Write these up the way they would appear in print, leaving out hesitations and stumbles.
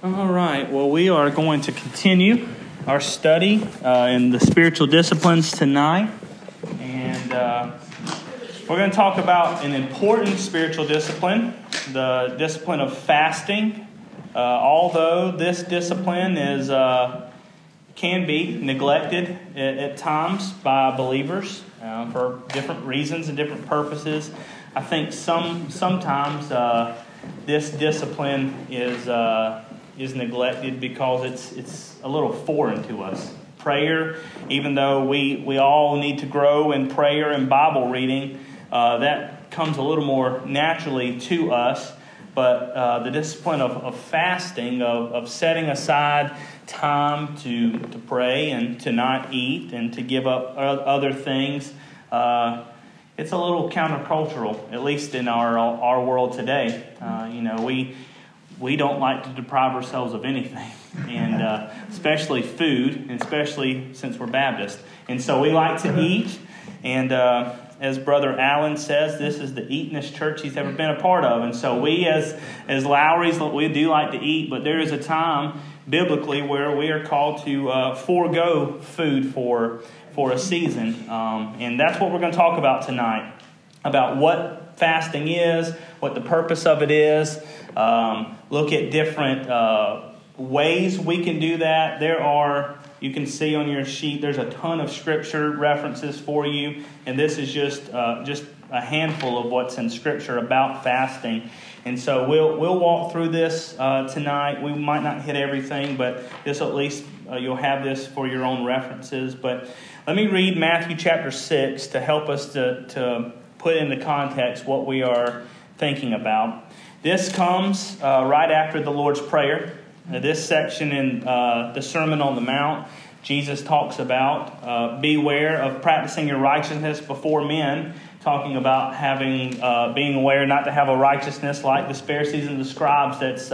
All right. Well, we are going to continue our study in the spiritual disciplines tonight. And we're going to talk about an important spiritual discipline, the discipline of fasting. Although this discipline can be neglected at times by believers for different reasons and different purposes. I think sometimes this discipline is neglected because it's a little foreign to us. Prayer, even though we all need to grow in prayer and Bible reading, that comes a little more naturally to us. But the discipline of fasting, of setting aside time to pray and to not eat and to give up other things, it's a little countercultural, at least in our world today. We don't like to deprive ourselves of anything, and especially food, and especially since we're Baptist. And so we like to eat, and as Brother Allen says, this is the eatinest church he's ever been a part of. And so we as Lowrys, we do like to eat, but there is a time biblically where we are called to forego food for a season. And that's what we're going to talk about tonight, about what fasting is, what the purpose of it is, look at different ways we can do that. You can see on your sheet, there's a ton of scripture references for you, and this is just a handful of what's in scripture about fasting. And so we'll walk through this tonight. We might not hit everything, but this at least you'll have this for your own references. But let me read Matthew chapter 6 to help us to put into context what we are thinking about. This comes right after the Lord's Prayer. This section in the Sermon on the Mount, Jesus talks about beware of practicing your righteousness before men, talking about being aware not to have a righteousness like the Pharisees and the scribes that's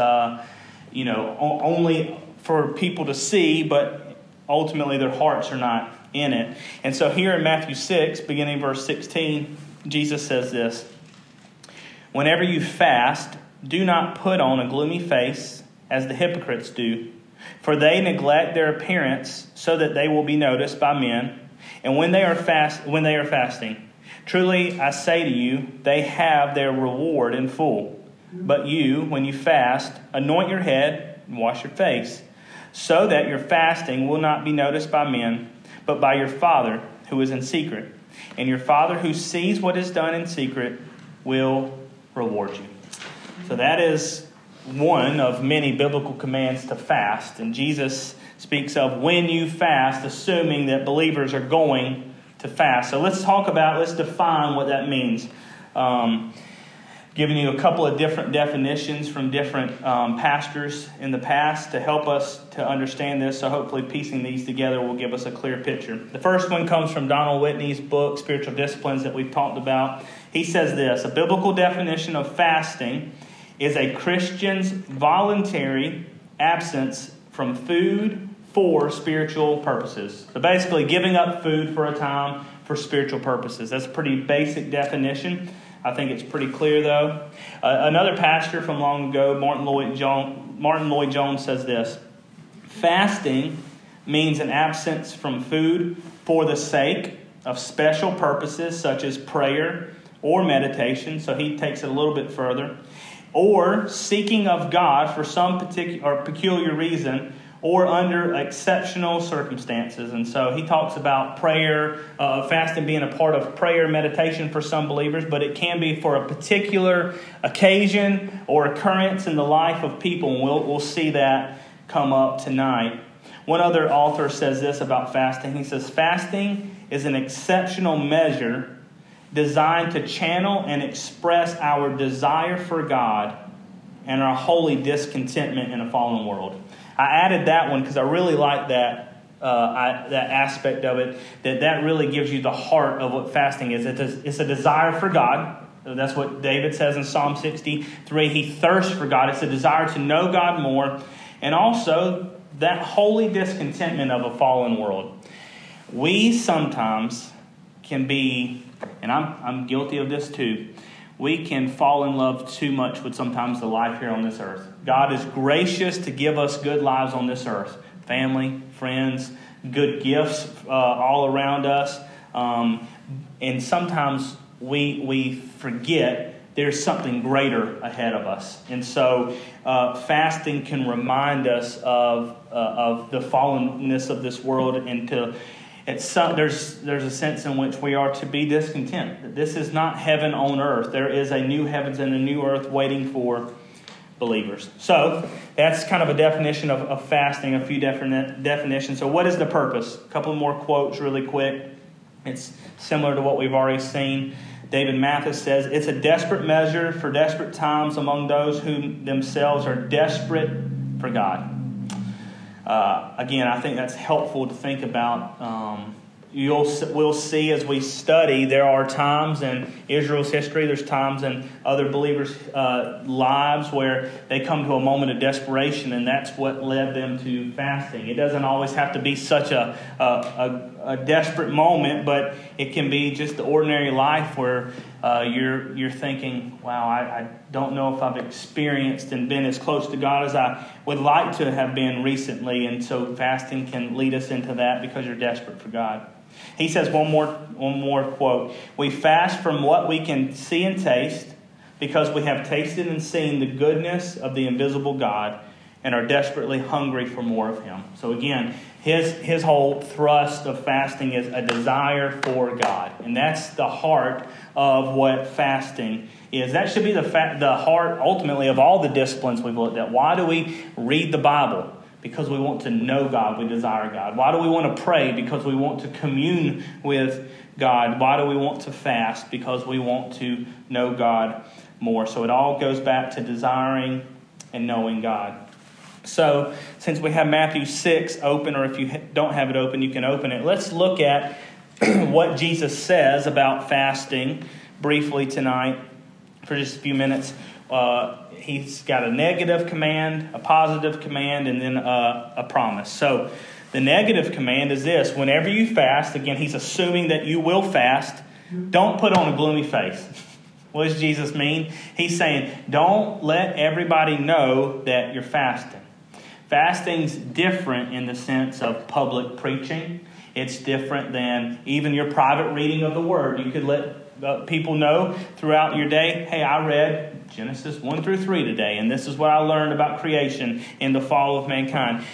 only for people to see, but ultimately their hearts are not in it. And so here in Matthew 6, beginning verse 16, Jesus says this: "Whenever you fast, do not put on a gloomy face, as the hypocrites do, for they neglect their appearance so that they will be noticed by men. And when they are fasting, truly I say to you, they have their reward in full. But you, when you fast, anoint your head and wash your face, so that your fasting will not be noticed by men, but by your Father who is in secret. And your Father who sees what is done in secret will reward you." So that is one of many biblical commands to fast. And Jesus speaks of when you fast, assuming that believers are going to fast. So let's define what that means. Giving you a couple of different definitions from different pastors in the past to help us to understand this. So hopefully piecing these together will give us a clear picture. The first one comes from Donald Whitney's book, Spiritual Disciplines, that we've talked about. He says this: a biblical definition of fasting is a Christian's voluntary absence from food for spiritual purposes. So basically giving up food for a time for spiritual purposes. That's a pretty basic definition. I think it's pretty clear, though. Another pastor from long ago, Martin Lloyd Jones, says this: fasting means an absence from food for the sake of special purposes such as prayer or meditation. So he takes it a little bit further. Or seeking of God for some particular or peculiar reason, or under exceptional circumstances. And so he talks about prayer, fasting being a part of prayer, meditation for some believers, but it can be for a particular occasion or occurrence in the life of people, and we'll see that come up tonight. One other author says this about fasting. He says, fasting is an exceptional measure designed to channel and express our desire for God and our holy discontentment in a fallen world. I added that one because I really like that aspect of it, that really gives you the heart of what fasting is. It's a desire for God. That's what David says in Psalm 63. He thirsts for God. It's a desire to know God more, and also that holy discontentment of a fallen world. We sometimes can be, and I'm guilty of this too, we can fall in love too much with sometimes the life here on this earth. God is gracious to give us good lives on this earth. Family, friends, good gifts all around us. And sometimes we forget there's something greater ahead of us. And so fasting can remind us of the fallenness of this world, and there's a sense in which we are to be discontent. This is not heaven on earth. There is a new heavens and a new earth waiting for believers. So that's kind of a definition of fasting, a few different definitions. So what is the purpose? A couple more quotes really quick. It's similar to what we've already seen. David Mathis says, it's a desperate measure for desperate times among those who themselves are desperate for God. Again, I think that's helpful to think about. We'll see as we study, there are times in Israel's history, there's times in other believers' lives where they come to a moment of desperation, and that's what led them to fasting. It doesn't always have to be such a desperate moment, but it can be just the ordinary life where you're thinking, wow, I don't know if I've experienced and been as close to God as I would like to have been recently, and so fasting can lead us into that because you're desperate for God. He says one more quote. We fast from what we can see and taste because we have tasted and seen the goodness of the invisible God and are desperately hungry for more of Him. So again, his whole thrust of fasting is a desire for God. And that's the heart of what fasting is. That should be the heart, ultimately, of all the disciplines we've looked at. Why do we read the Bible? Because we want to know God, we desire God. Why do we want to pray? Because we want to commune with God. Why do we want to fast? Because we want to know God more. So it all goes back to desiring and knowing God. So since we have Matthew 6 open, or if you don't have it open, you can open it. Let's look at what Jesus says about fasting briefly tonight for just a few minutes. He's got a negative command, a positive command, and then a promise. So the negative command is this. Whenever you fast, again, he's assuming that you will fast. Don't put on a gloomy face. What does Jesus mean? He's saying, don't let everybody know that you're fasting. Fasting's different in the sense of public preaching. It's different than even your private reading of the Word. You could let people know throughout your day, hey, I read Genesis 1 through 3 today, and this is what I learned about creation and the fall of mankind.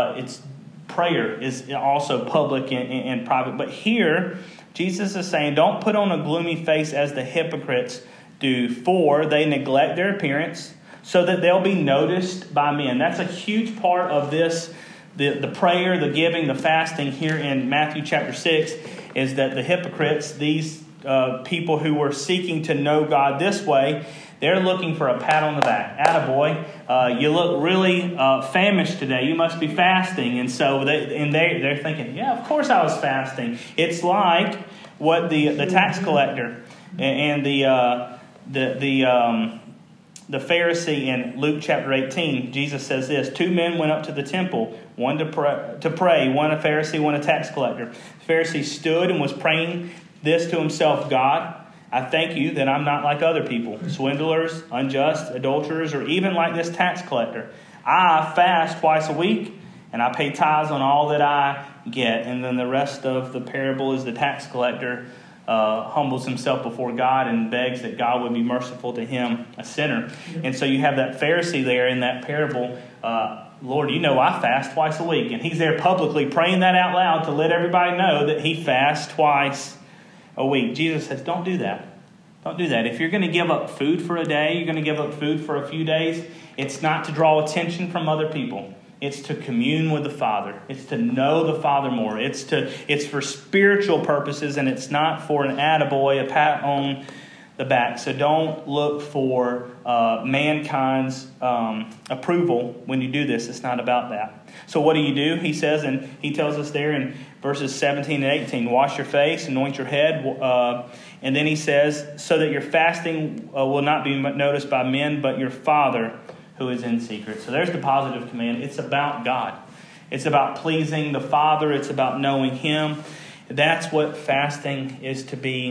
Prayer is also public and private. But here, Jesus is saying, don't put on a gloomy face as the hypocrites do, for they neglect their appearance so that they'll be noticed by men. That's a huge part of this, the prayer, the giving, the fasting here in Matthew chapter 6, is that the hypocrites, these people who were seeking to know God this way, they're looking for a pat on the back. Attaboy, you look really famished today. You must be fasting. And so they're thinking, yeah, of course I was fasting. It's like what the tax collector and the Pharisee in Luke chapter 18, Jesus says this, 2 men went up to the temple, one to pray, one a Pharisee, one a tax collector. The Pharisee stood and was praying this to himself, God, I thank you that I'm not like other people, swindlers, unjust, adulterers, or even like this tax collector. I fast twice a week, and I pay tithes on all that I get. And then the rest of the parable is the tax collector humbles himself before God and begs that God would be merciful to him, a sinner. And so you have that Pharisee there in that parable, Lord, you know I fast twice a week. And he's there publicly praying that out loud to let everybody know that he fasts twice a week. Jesus says, don't do that. Don't do that. If you're going to give up food for a day, you're going to give up food for a few days, it's not to draw attention from other people. It's to commune with the Father. It's to know the Father more. It's for spiritual purposes, and it's not for an attaboy, a pat on the back. So don't look for mankind's approval when you do this. It's not about that. So what do? He says, and he tells us there in verses 17 and 18, wash your face, anoint your head. And then he says, so that your fasting will not be noticed by men, but your Father who is in secret. So there's the positive command. It's about God. It's about pleasing the Father. It's about knowing Him. That's what fasting is to be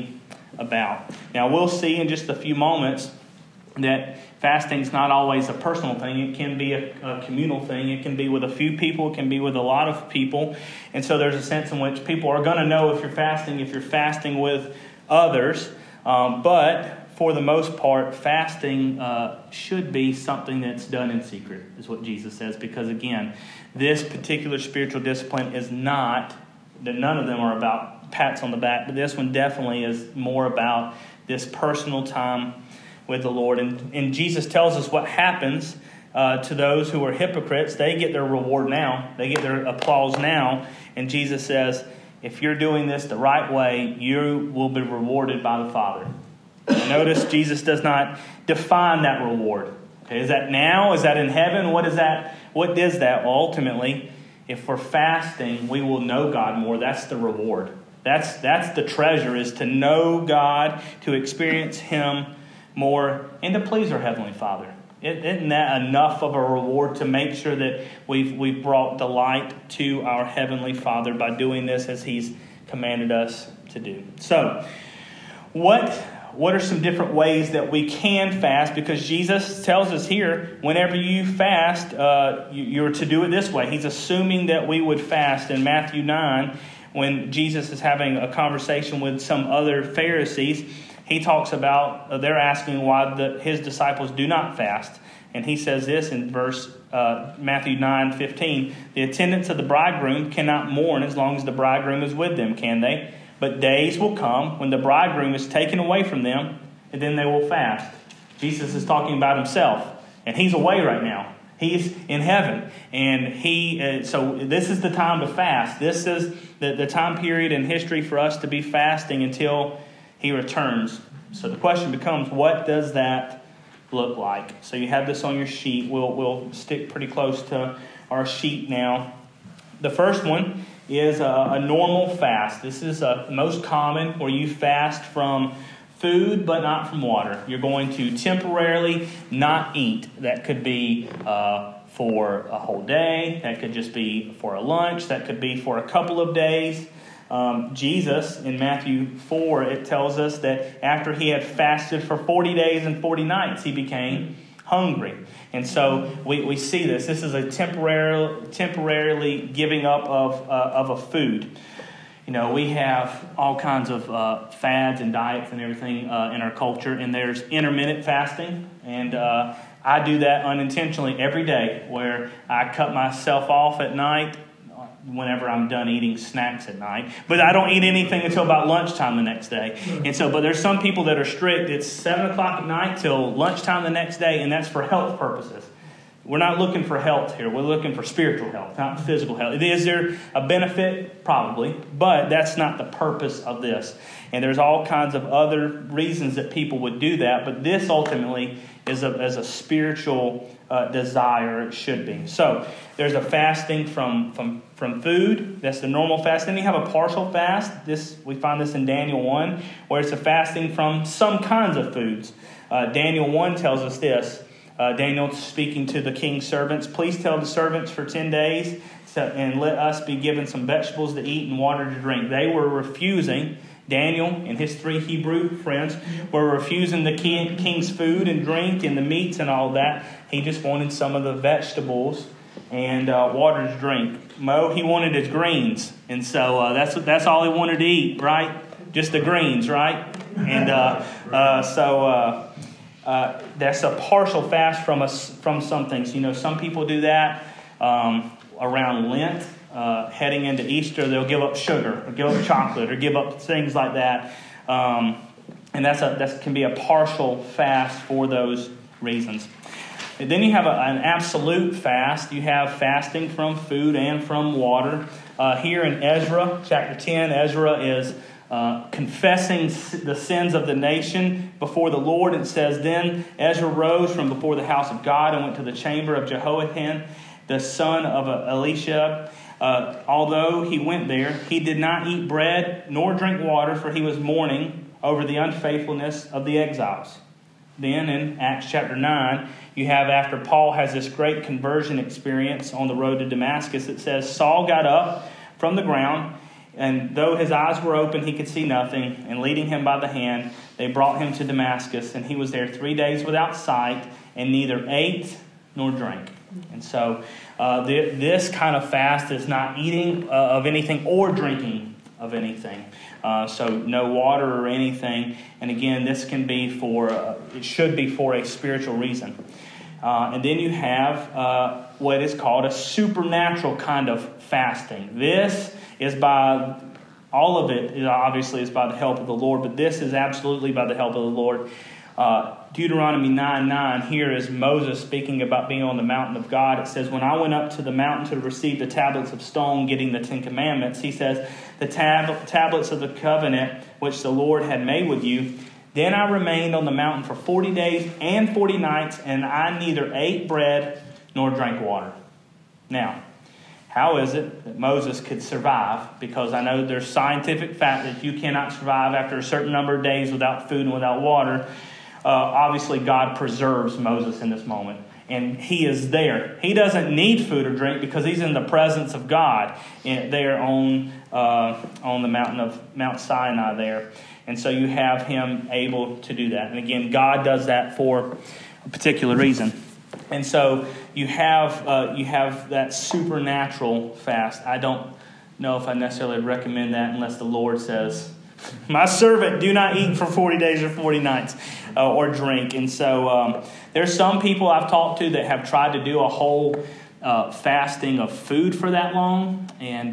about. Now, we'll see in just a few moments that fasting is not always a personal thing. It can be a communal thing. It can be with a few people. It can be with a lot of people. And so there's a sense in which people are going to know if you're fasting with others. But for the most part, fasting should be something that's done in secret, is what Jesus says. Because again, this particular spiritual discipline is not, that none of them are about pats on the back, but this one definitely is more about this personal time with the Lord. And Jesus tells us what happens to those who are hypocrites. They get their reward now. They get their applause now. And Jesus says, if you're doing this the right way, you will be rewarded by the Father. Notice Jesus does not define that reward. Okay, is that now? Is that in heaven? What is that? What is that? Well, ultimately, if we're fasting, we will know God more. That's the reward. That's the treasure, is to know God, to experience Him more, and to please our Heavenly Father. Isn't that enough of a reward to make sure that we've brought delight to our Heavenly Father by doing this as He's commanded us to do? So, what are some different ways that we can fast? Because Jesus tells us here, whenever you fast, you're to do it this way. He's assuming that we would fast. In Matthew 9, when Jesus is having a conversation with some other Pharisees, he talks about, they're asking why his disciples do not fast. And he says this in Matthew 9:15, the attendants of the bridegroom cannot mourn as long as the bridegroom is with them, can they? But days will come when the bridegroom is taken away from them, and then they will fast. Jesus is talking about himself, and he's away right now. He's in heaven, and so this is the time to fast. This is the time period in history for us to be fasting until He returns. So the question becomes, what does that look like? So you have this on your sheet. We'll stick pretty close to our sheet now. The first one is a normal fast. This is most common, where you fast from food but not from water. You're going to temporarily not eat. That could be for a whole day. That could just be for a lunch. That could be for a couple of days. Jesus, in Matthew 4, it tells us that after He had fasted for 40 days and 40 nights, He became hungry. And so we see this. This is a temporarily giving up of a food. You know, we have all kinds of fads and diets and everything in our culture. And there's intermittent fasting. And I do that unintentionally every day, where I cut myself off at night whenever I'm done eating snacks at night. But I don't eat anything until about lunchtime the next day. And so, but there's some people that are strict. It's 7 o'clock at night till lunchtime the next day, and that's for health purposes. We're not looking for health here. We're looking for spiritual health, not physical health. Is there a benefit? Probably. But that's not the purpose of this. And there's all kinds of other reasons that people would do that. But this ultimately is a spiritual desire. It should be. So there's a fasting from food. That's the normal fast. Then you have a partial fast. We find this in Daniel 1, where it's a fasting from some kinds of foods. Daniel 1 tells us this. Daniel speaking to the king's servants, please tell the servants for 10 days and let us be given some vegetables to eat and water to drink. They were refusing. Daniel and his 3 Hebrew friends were refusing the king's food and drink and the meats and all that. He just wanted some of the vegetables and water to drink. He wanted his greens. And so that's all he wanted to eat, right? Just the greens, right? And that's a partial fast from some things. You know, some people do that around Lent. Heading into Easter, they'll give up sugar or give up chocolate or give up things like that. And that can be a partial fast for those reasons. And then you have an absolute fast. You have fasting from food and from water. Here in Ezra, chapter 10, Ezra is confessing the sins of the nation before the Lord. It says, then Ezra rose from before the house of God and went to the chamber of Jehoiakim, the son of Elisha. Although he went there, he did not eat bread nor drink water, for he was mourning over the unfaithfulness of the exiles. Then in Acts chapter 9, you have, after Paul has this great conversion experience on the road to Damascus, it says, Saul got up from the ground And though his eyes were open, he could see nothing. And leading him by the hand, they brought him to Damascus. And he was there 3 days without sight, and neither ate nor drank. And so this kind of fast is not eating of anything or drinking of anything. So no water or anything. And again, this can be it should be for a spiritual reason. And then you have what is called a supernatural kind of fasting. This is all of it obviously is by the help of the Lord, but this is absolutely by the help of the Lord. Deuteronomy 9:9, here is Moses speaking about being on the mountain of God. It says, when I went up to the mountain to receive the tablets of stone, getting the 10 Commandments, he says, the tablets of the covenant which the Lord had made with you. Then I remained on the mountain for 40 days and 40 nights, and I neither ate bread nor drank water. Now, how is it that Moses could survive? Because I know there's scientific fact that you cannot survive after a certain number of days without food and without water. Obviously, God preserves Moses in this moment, and he is there. He doesn't need food or drink because he's in the presence of God there on the mountain of Mount Sinai there. And so you have him able to do that. And again, God does that for a particular reason. And so you have that supernatural fast. I don't know if I necessarily recommend that unless the Lord says, my servant, do not eat for 40 days or 40 nights or drink. And so there's some people I've talked to that have tried to do a whole fasting of food for that long. And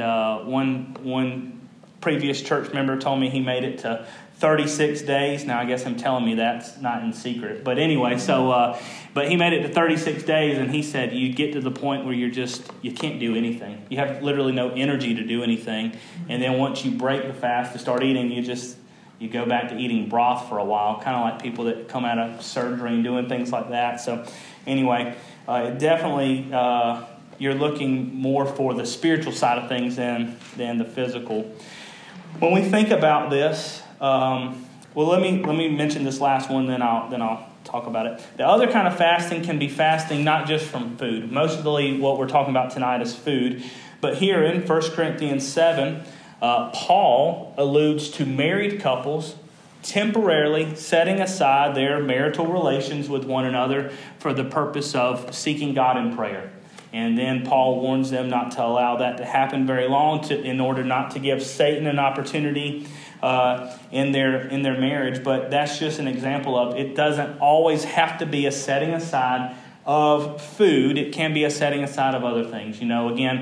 one previous church member told me he made it to 36 days. Now, I guess him telling me that's not in secret. But anyway, but he made it to 36 days, and he said you get to the point where you can't do anything. You have literally no energy to do anything. And then once you break the fast to start eating, you go back to eating broth for a while, kind of like people that come out of surgery and doing things like that. So anyway, definitely you're looking more for the spiritual side of things than the physical. When we think about this, let me mention this last one, then I'll talk about it. The other kind of fasting can be fasting not just from food. Mostly what we're talking about tonight is food. But here in 1 Corinthians 7, Paul alludes to married couples temporarily setting aside their marital relations with one another for the purpose of seeking God in prayer. And then Paul warns them not to allow that to happen very long in order not to give Satan an opportunity in their marriage. But that's just an example of it doesn't always have to be a setting aside of food. It can be a setting aside of other things. Again,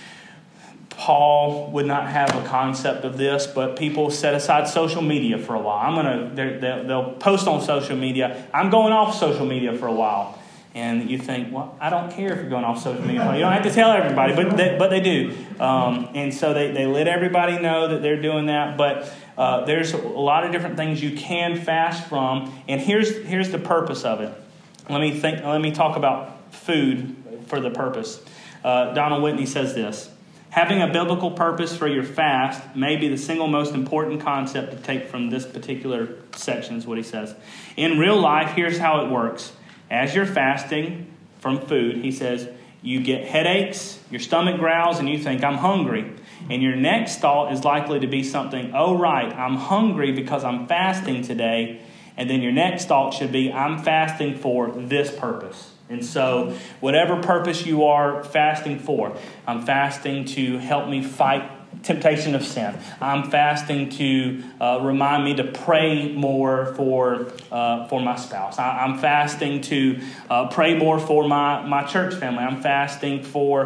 Paul would not have a concept of this, but people set aside social media for a while. They'll post on social media, I'm going off social media for a while. And you think, well, I don't care if you're going off social media. You don't have to tell everybody, but they do. And so they let everybody know that they're doing that. But there's a lot of different things you can fast from. And here's the purpose of it. Let me talk about food for the purpose. Donald Whitney says this: having a biblical purpose for your fast may be the single most important concept to take from this particular section, is what he says. In real life, here's how it works. As you're fasting from food, he says, you get headaches, your stomach growls, and you think, I'm hungry. And your next thought is likely to be something, oh, right, I'm hungry because I'm fasting today. And then your next thought should be, I'm fasting for this purpose. And so whatever purpose you are fasting for, I'm fasting to help me fight temptation of sin. I'm fasting to remind me to pray more for my spouse. I'm fasting to pray more for my church family. I'm fasting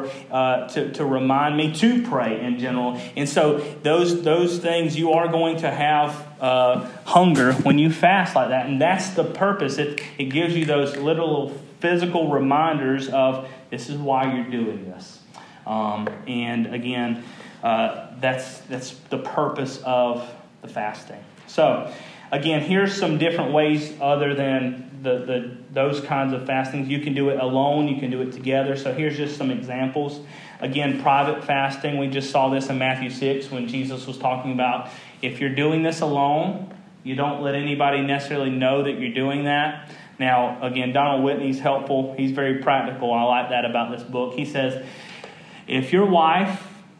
to remind me to pray in general. And so those things, you are going to have hunger when you fast like that. And that's the purpose. It gives you those little physical reminders of this is why you're doing this. And again, that's the purpose of the fasting. So, again, here's some different ways other than those kinds of fastings. You can do it alone. You can do it together. So here's just some examples. Again, private fasting. We just saw this in Matthew 6 when Jesus was talking about if you're doing this alone, you don't let anybody necessarily know that you're doing that. Now, again, Donald Whitney's helpful. He's very practical. I like that about this book. He says, if your wife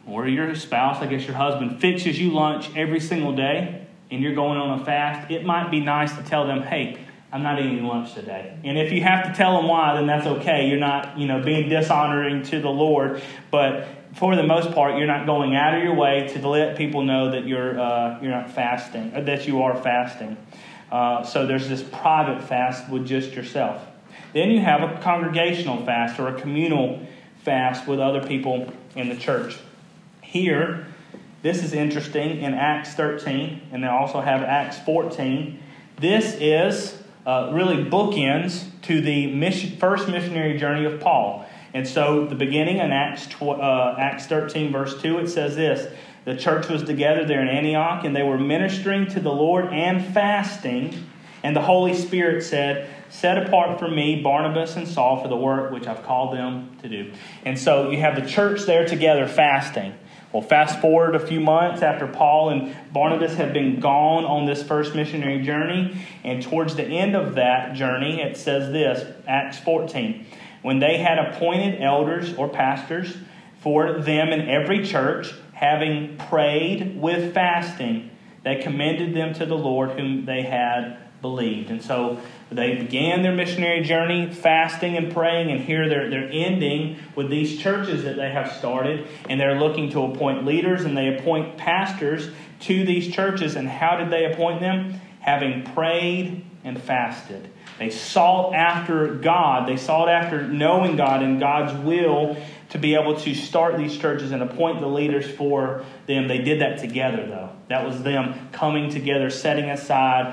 or your spouse, I guess your husband, fixes you lunch every single day and you're going on a fast, it might be nice to tell them, hey, I'm not eating lunch today. And if you have to tell them why, then that's okay. You're not, being dishonoring to the Lord. But for the most part, you're not going out of your way to let people know that you're not fasting, or that you are fasting. So there's this private fast with just yourself. Then you have a congregational fast or a communal fast with other people in the church. Here, this is interesting in Acts 13, and they also have Acts 14. This is really bookends to the first missionary journey of Paul. And so the beginning in Acts 13, verse 2, it says this: the church was together there in Antioch, and they were ministering to the Lord and fasting. And the Holy Spirit said, set apart for me Barnabas and Saul for the work which I've called them to do. And so you have the church there together fasting. Well, fast forward a few months after Paul and Barnabas have been gone on this first missionary journey. And towards the end of that journey, it says this, Acts 14. When they had appointed elders or pastors for them in every church, having prayed with fasting, they commended them to the Lord whom they had believed. And so they began their missionary journey fasting and praying, and here they're ending with these churches that they have started, and they're looking to appoint leaders, and they appoint pastors to these churches. And how did they appoint them? Having prayed and fasted. They sought after God. They sought after knowing God and God's will to be able to start these churches and appoint the leaders for them. They did that together, though. That was them coming together, setting aside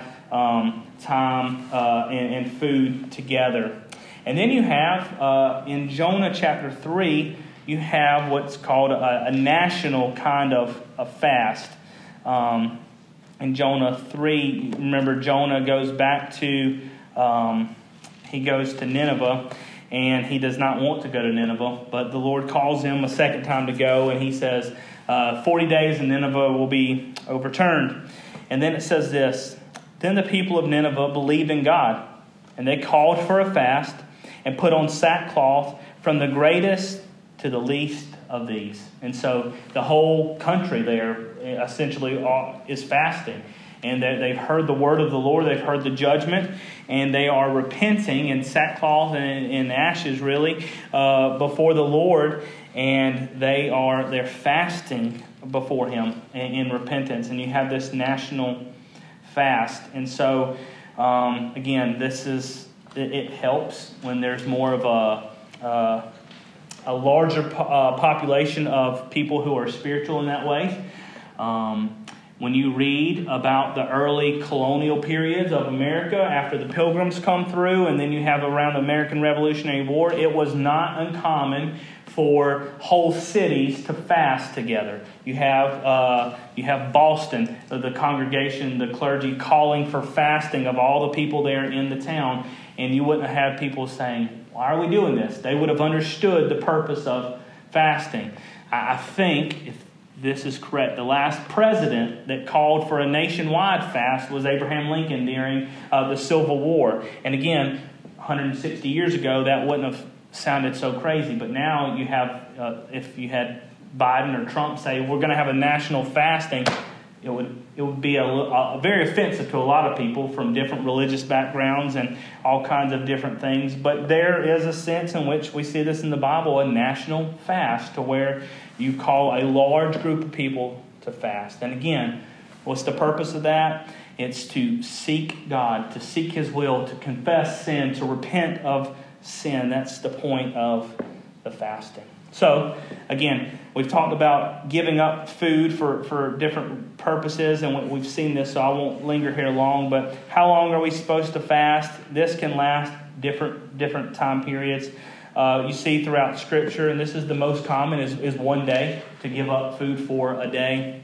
time and food together. And then you have, in Jonah chapter 3, you have what's called a national kind of a fast. In Jonah 3, remember Jonah goes back to, he goes to Nineveh, and he does not want to go to Nineveh, but the Lord calls him a second time to go, and he says, 40 days and Nineveh will be overturned. And then it says this: then the people of Nineveh believed in God, and they called for a fast and put on sackcloth from the greatest to the least of these. And so the whole country there essentially is fasting. And they've heard the word of the Lord, they've heard the judgment, and they are repenting in sackcloth and ashes, really, before the Lord. And they're fasting before Him in repentance. And you have this national fast. And so, again, it helps when there's more of a larger population of people who are spiritual in that way. When you read about the early colonial periods of America after the Pilgrims come through, and then you have around the American Revolutionary War, it was not uncommon for whole cities to fast together. You have Boston, the congregation, the clergy calling for fasting of all the people there in the town, and you wouldn't have people saying, why are we doing this? They would have understood the purpose of fasting. I think, if this is correct, the last president that called for a nationwide fast was Abraham Lincoln during the Civil War. And again, 160 years ago, that wouldn't have sounded so crazy. But now you have, if you had Biden or Trump say, we're going to have a national fasting, it would be a very offensive to a lot of people from different religious backgrounds and all kinds of different things. But there is a sense in which we see this in the Bible, a national fast, to where you call a large group of people to fast. And again, what's the purpose of that? It's to seek God, to seek His will, to confess sin, to repent of sin. That's the point of the fasting. So, again, we've talked about giving up food for different purposes, and we've seen this, so I won't linger here long. But how long are we supposed to fast? This can last different time periods. You see throughout Scripture, and this is the most common, is 1 day, to give up food for a day.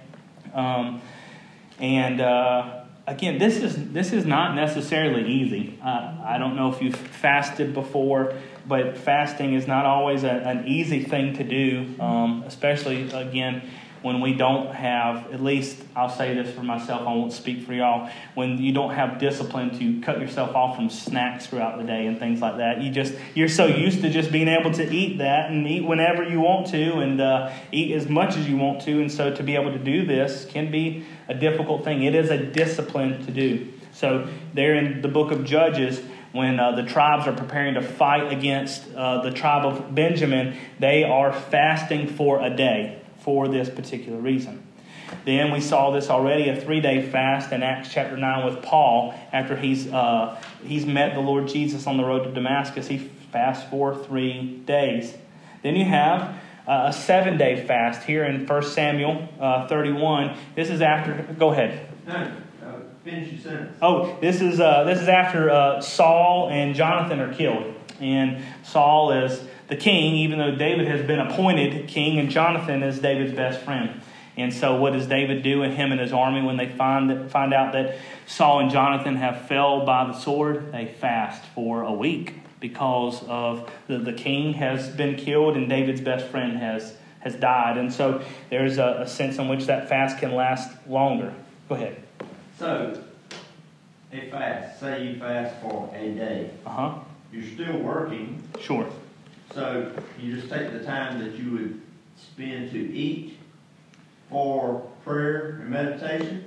Again, this is not necessarily easy. I don't know if you've fasted before, but fasting is not always an easy thing to do, especially, again, when we don't have, at least I'll say this for myself, I won't speak for y'all, when you don't have discipline to cut yourself off from snacks throughout the day and things like that. You're so used to just being able to eat that and eat whenever you want to and eat as much as you want to. And so to be able to do this can be a difficult thing. It is a discipline to do. So there in the book of Judges, when the tribes are preparing to fight against the tribe of Benjamin, they are fasting for a day for this particular reason. Then we saw this already, a 3-day fast in Acts chapter 9 with Paul. After he's met the Lord Jesus on the road to Damascus, he fasts for 3 days. Then you have a 7-day fast here in 1 Samuel 31. This is after, go ahead. No. Finish your sentence. Oh, this is after Saul and Jonathan are killed. And Saul is the king, even though David has been appointed king, and Jonathan is David's best friend. And so what does David do, and him and his army, when they find out that Saul and Jonathan have fell by the sword? They fast for a week because of the king has been killed and David's best friend has died. And so there's a sense in which that fast can last longer. Go ahead. So, a fast, say you fast for a day. You're still working. Sure. So, you just take the time that you would spend to eat for prayer and meditation,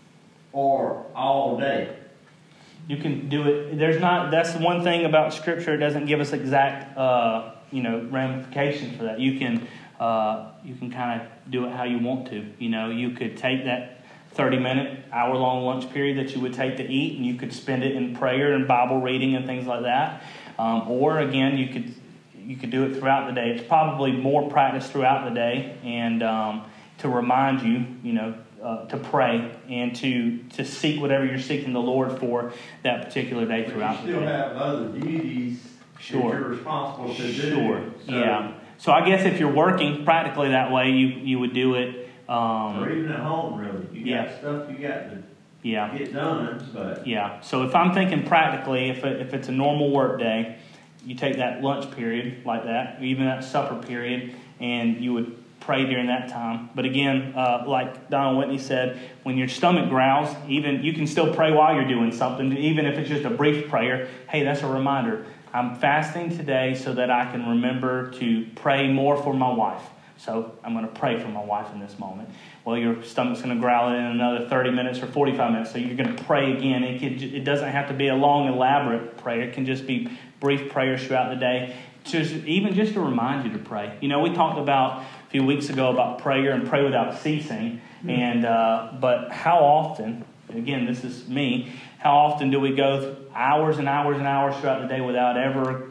or all day. You can do it. That's the one thing about Scripture. It doesn't give us exact, ramifications for that. You can kind of do it how you want to. You could take that 30-minute, hour-long lunch period that you would take to eat, and you could spend it in prayer and Bible reading and things like that. Or again, you could do it throughout the day. It's probably more practice throughout the day, and to remind you, to pray and to seek whatever you're seeking the Lord for that particular day throughout the day. You still have other duties that you're responsible to do. Sure. Yeah. So I guess if you're working practically that way, you would do it. Or even at home, really. You got stuff you got to get done. But So if I'm thinking practically, if it's a normal work day, you take that lunch period like that, even that supper period, and you would pray during that time. But again, like Donald Whitney said, when your stomach growls, even you can still pray while you're doing something, even if it's just a brief prayer. Hey, that's a reminder. I'm fasting today so that I can remember to pray more for my wife. So I'm going to pray for my wife in this moment. Well, your stomach's going to growl in another 30 minutes or 45 minutes, so you're going to pray again. It doesn't have to be a long, elaborate prayer. It can just be brief prayers throughout the day, just to remind you to pray. We talked about a few weeks ago about prayer and pray without ceasing. And but how often, again, this is me, how often do we go hours and hours and hours throughout the day without ever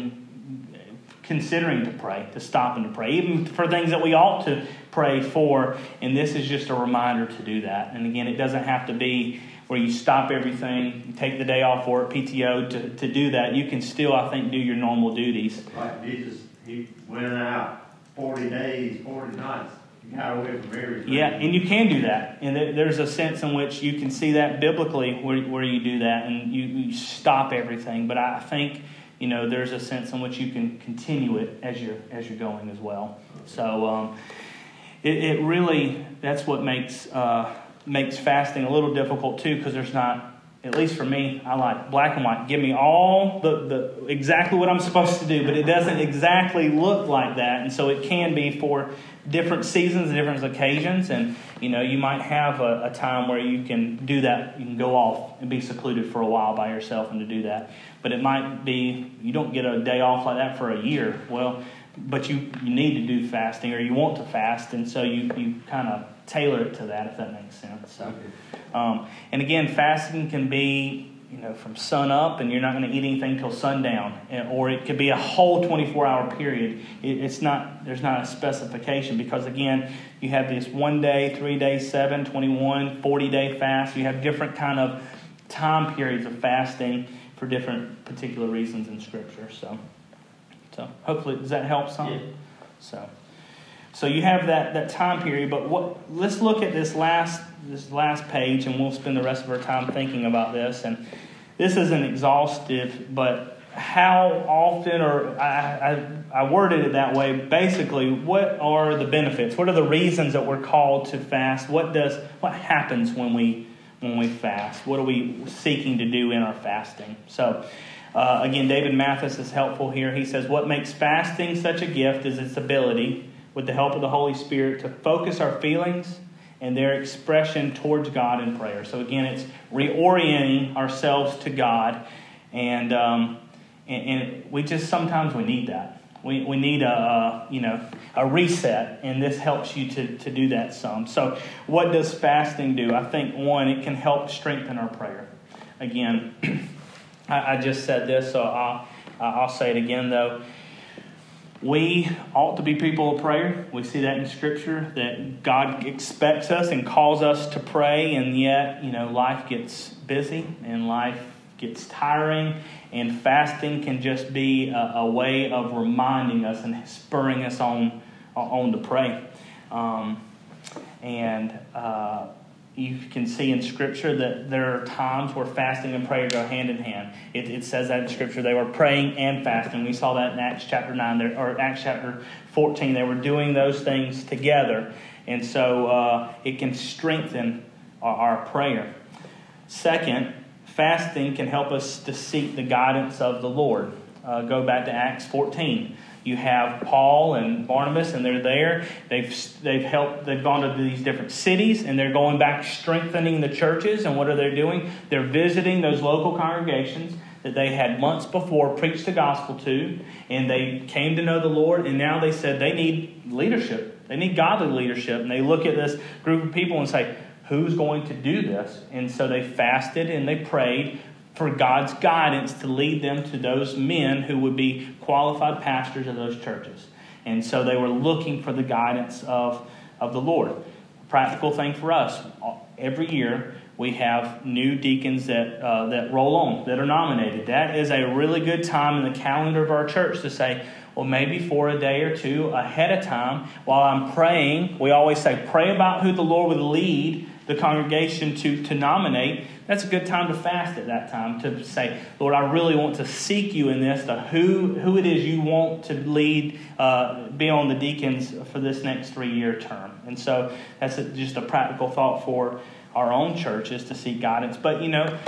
considering to pray, to stop and to pray, even for things that we ought to pray for? And this is just a reminder to do that. And again, it doesn't have to be where you stop everything, you take the day off for it, PTO, to do that. You can still, I think, do your normal duties. Like Jesus, he went out 40 days, 40 nights. He got away from everything. Yeah, and you can do that. And there's a sense in which you can see that biblically where you do that and you stop everything. But I think there's a sense in which you can continue it as you're going as well. So it really, that's what makes fasting a little difficult too, because there's not, at least for me, I like black and white. Give me all the exactly what I'm supposed to do, but it doesn't exactly look like that. And so it can be for different seasons and different occasions. And you might have a time where you can do that. You can go off and be secluded for a while by yourself and to do that. But it might be you don't get a day off like that for a year. Well, but you need to do fasting, or you want to fast, and so you kind of tailor it to that, if that makes sense. So, and again, fasting can be from sun up, and you're not going to eat anything till sundown, or it could be a whole 24-hour period. There's not a specification, because again, you have this 1 day, 3 days, 7, 21, 40-day fast. You have different kind of time periods of fasting for different particular reasons in Scripture. So hopefully, does that help some? Yeah. So you have that time period, but let's look at this last page, and we'll spend the rest of our time thinking about this. And this isn't exhaustive, but how often, or I worded it that way, basically, what are the benefits? What are the reasons that we're called to fast? What happens when we fast? What are we seeking to do in our fasting? So, again, David Mathis is helpful here. He says, what makes fasting such a gift is its ability, with the help of the Holy Spirit, to focus our feelings and their expression towards God in prayer. So again, it's reorienting ourselves to God, and we just sometimes we need that. We need a reset, and this helps you to do that some. So what does fasting do? I think, one, it can help strengthen our prayer. Again, I just said this, so I'll say it again, though. We ought to be people of prayer. We see that in Scripture, that God expects us and calls us to pray, and yet, life gets busy and life gets tiring, and fasting can just be a way of reminding us and spurring us on to pray. You can see in Scripture that there are times where fasting and prayer go hand in hand. It says that in Scripture. They were praying and fasting. We saw that in Acts chapter 9 or Acts chapter 14. They were doing those things together. And so it can strengthen our prayer. Second, fasting can help us to seek the guidance of the Lord. Go back to Acts 14. You have Paul and Barnabas, and they're there. They've gone to these different cities, and they're going back strengthening the churches. And what are they doing? They're visiting those local congregations that they had months before preached the gospel to, and they came to know the Lord. And now they said they need leadership. They need godly leadership. And they look at this group of people and say, who's going to do this? And so they fasted and they prayed for God's guidance to lead them to those men who would be qualified pastors of those churches. And so they were looking for the guidance of the Lord. Practical thing for us, every year we have new deacons that roll on, that are nominated. That is a really good time in the calendar of our church to say, well, maybe for a day or two ahead of time, while I'm praying, we always say, pray about who the Lord would lead the congregation to nominate. That's a good time to fast at that time, to say, Lord, I really want to seek you in this, to who it is you want to lead, be on the deacons for this next 3-year term. And so that's just a practical thought for our own churches to seek guidance. But,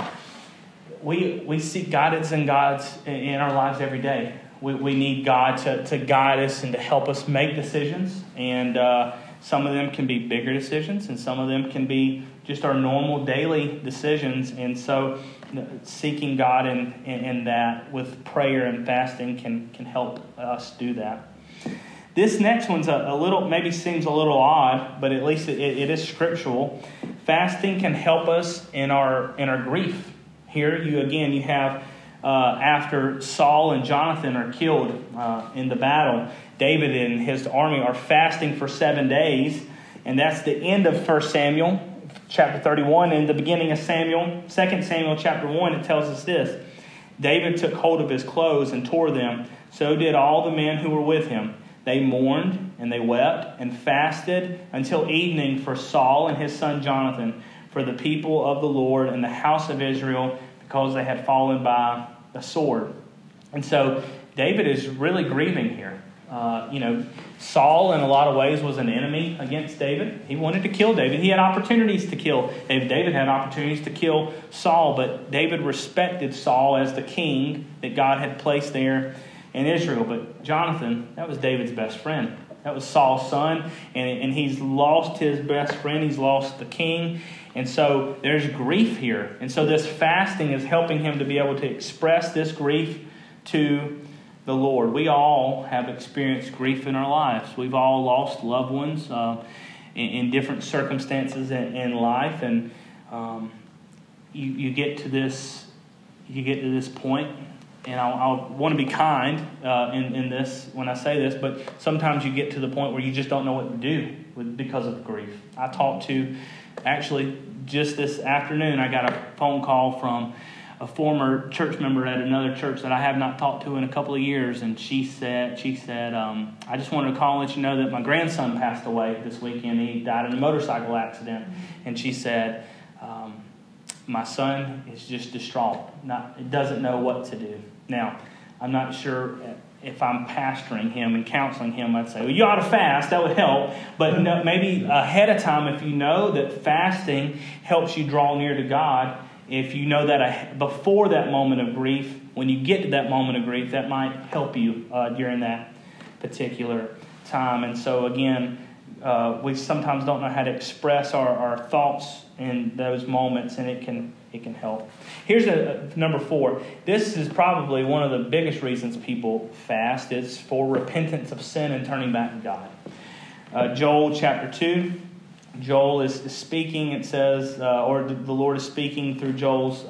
we seek guidance in our lives every day. We need God to guide us and to help us make decisions. And some of them can be bigger decisions, and some of them can be just our normal daily decisions. And so seeking God in that with prayer and fasting can help us do that. This next one's a little, maybe seems a little odd, but at least it is scriptural. Fasting can help us in our grief. Here you have after Saul and Jonathan are killed in the battle, David and his army are fasting for 7 days, and that's the end of 1 Samuel chapter 31. In the beginning of 2 Samuel chapter 1, it tells us this: David took hold of his clothes and tore them. So did all the men who were with him. They mourned and they wept and fasted until evening for Saul and his son Jonathan, for the people of the Lord and the house of Israel, because they had fallen by the sword. And so David is really grieving here. Saul in a lot of ways was an enemy against David. He wanted to kill David. He had opportunities to kill David. David had opportunities to kill Saul, but David respected Saul as the king that God had placed there in Israel. But Jonathan, that was David's best friend. That was Saul's son, and he's lost his best friend. He's lost the king. And so there's grief here. And so this fasting is helping him to be able to express this grief to the Lord. We all have experienced grief in our lives. We've all lost loved ones in different circumstances in life. And you get to this point. And I want to be kind in this when I say this, but sometimes you get to the point where you just don't know what to do because of grief. I talked to, actually, just this afternoon, I got a phone call from a former church member at another church that I have not talked to in a couple of years, and she said, I just wanted to call and let you know that my grandson passed away this weekend. He died in a motorcycle accident, and she said, my son is just distraught. It doesn't know what to do. Now, I'm not sure if I'm pastoring him and counseling him, I'd say, well, you ought to fast. That would help. But no, maybe ahead of time, if you know that fasting helps you draw near to God, if you know that before that moment of grief, when you get to that moment of grief, that might help you during that particular time. And so, again, we sometimes don't know how to express our thoughts in those moments, and it can help. Here's number 4. This is probably one of the biggest reasons people fast. It's for repentance of sin and turning back to God. Joel chapter 2. Joel is speaking. It says, or the Lord is speaking through Joel's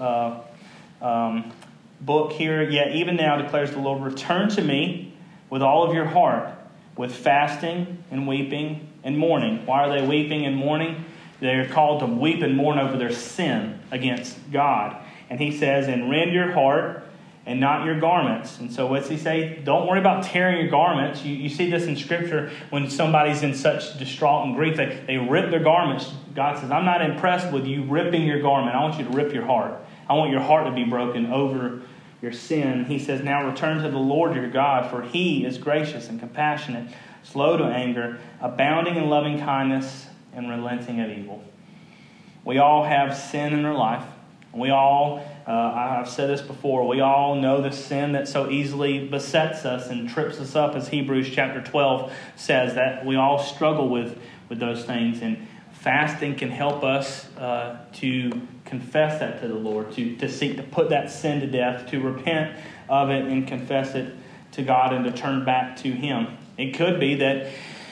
book here. Yet even now declares the Lord, return to me with all of your heart, with fasting and weeping and mourning. Why are they weeping and mourning? They're called to weep and mourn over their sin against God. And he says, and rend your heart and not your garments. And so what's he say? Don't worry about tearing your garments. You see this in Scripture when somebody's in such distraught and grief. They rip their garments. God says, I'm not impressed with you ripping your garment. I want you to rip your heart. I want your heart to be broken over your sin. He says, now return to the Lord your God, for he is gracious and compassionate, slow to anger, abounding in loving kindness, and relenting of evil. We all have sin in our life. We all, I've said this before, we all know the sin that so easily besets us and trips us up, as Hebrews chapter 12 says, that we all struggle with those things. And fasting can help us to confess that to the Lord, to seek to put that sin to death, to repent of it and confess it to God and to turn back to Him. It could be that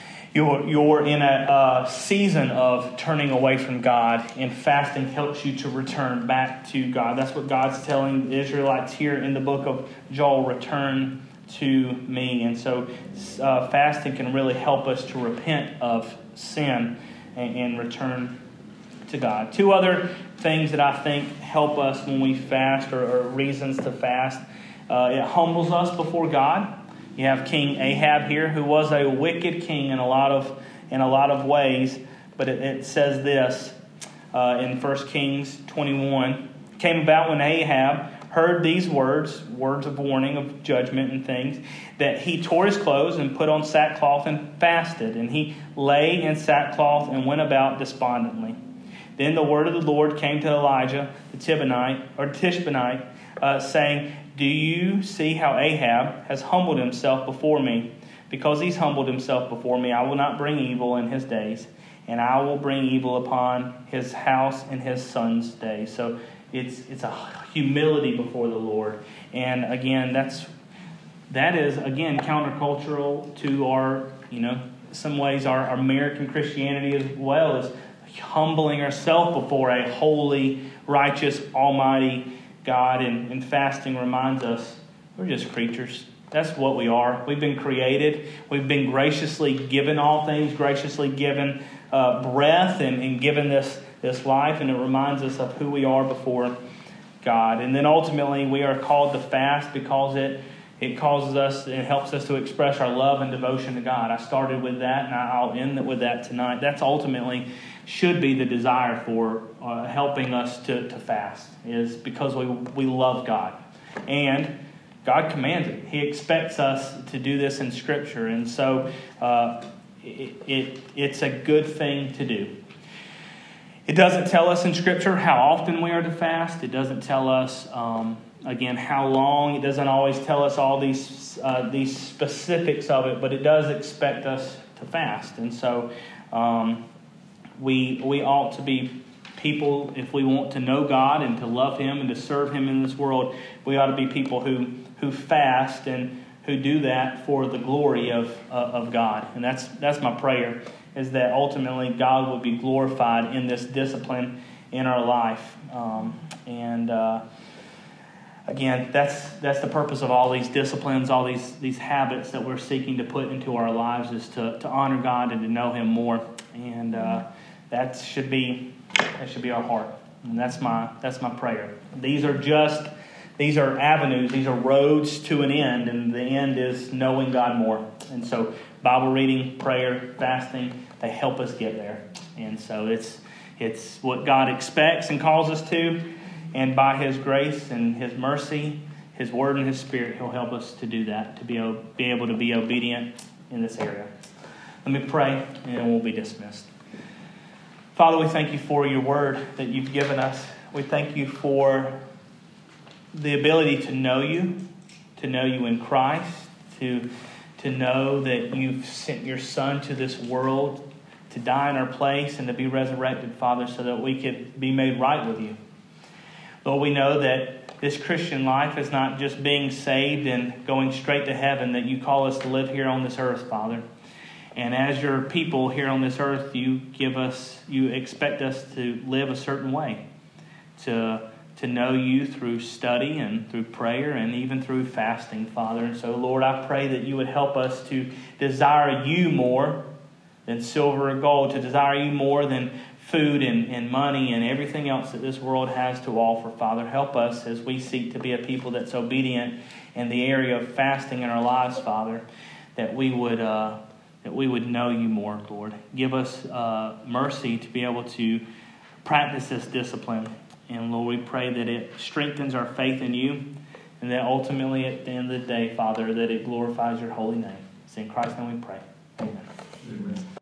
you're in a season of turning away from God, and fasting helps you to return back to God. That's what God's telling the Israelites here in the book of Joel, return to me. And so fasting can really help us to repent of sin and return to God. 2 other things that I think help us when we fast, or reasons to fast. It humbles us before God. You have King Ahab here, who was a wicked king in a lot of ways. But it says this in 1 Kings 21. It came about when Ahab heard these words of warning, of judgment and things, that he tore his clothes and put on sackcloth and fasted. And he lay in sackcloth and went about despondently. Then the word of the Lord came to Elijah the Tishbite, saying, do you see how Ahab has humbled himself before me? Because he's humbled himself before me, I will not bring evil in his days, and I will bring evil upon his house in his son's days. So it's a humility before the Lord. And again, that is countercultural to our, some ways our American Christianity as well, is humbling ourselves before a holy, righteous, almighty God. And fasting reminds us we're just creatures. That's what we are. We've been created. We've been graciously given all things, graciously given breath and given this life. And it reminds us of who we are before God. And then ultimately we are called to fast because it causes us, it helps us to express our love and devotion to God. I started with that, and I'll end with that tonight. That's ultimately should be the desire for helping us to fast, is because we love God. And God commands it. He expects us to do this in Scripture. And so it's a good thing to do. It doesn't tell us in Scripture how often we are to fast. It doesn't tell us, again, how long. It doesn't always tell us all these specifics of it, but it does expect us to fast. And so we ought to be people, if we want to know God and to love Him and to serve Him in this world, we ought to be people who fast and who do that for the glory of God. And that's my prayer, is that ultimately God will be glorified in this discipline in our life. Again, that's the purpose of all these disciplines, all these habits that we're seeking to put into our lives, is to honor God and to know Him more. And that should be our heart. And that's my prayer. These are avenues, these are roads to an end, and the end is knowing God more. And so Bible reading, prayer, fasting, they help us get there. And so it's what God expects and calls us to. And by His grace and His mercy His Word and His Spirit, He'll help us to do that, to be able to be obedient in this area. Let me pray, and we'll be dismissed. Father, we thank You for Your Word that You've given us. We thank You for the ability to know You in Christ, to know that You've sent Your Son to this world to die in our place and to be resurrected, Father, so that we could be made right with You. Lord, we know that this Christian life is not just being saved and going straight to heaven, that You call us to live here on this earth, Father. And as Your people here on this earth, You expect us to live a certain way, to know You through study and through prayer and even through fasting, Father. And so, Lord, I pray that You would help us to desire You more than silver or gold, to desire You more than food and money and everything else that this world has to offer, Father. Help us as we seek to be a people that's obedient in the area of fasting in our lives, Father, that we would know You more, Lord. Give us mercy to be able to practice this discipline. And Lord, we pray that it strengthens our faith in You, and that ultimately at the end of the day, Father, that it glorifies Your holy name. It's in Christ's name we pray. Amen.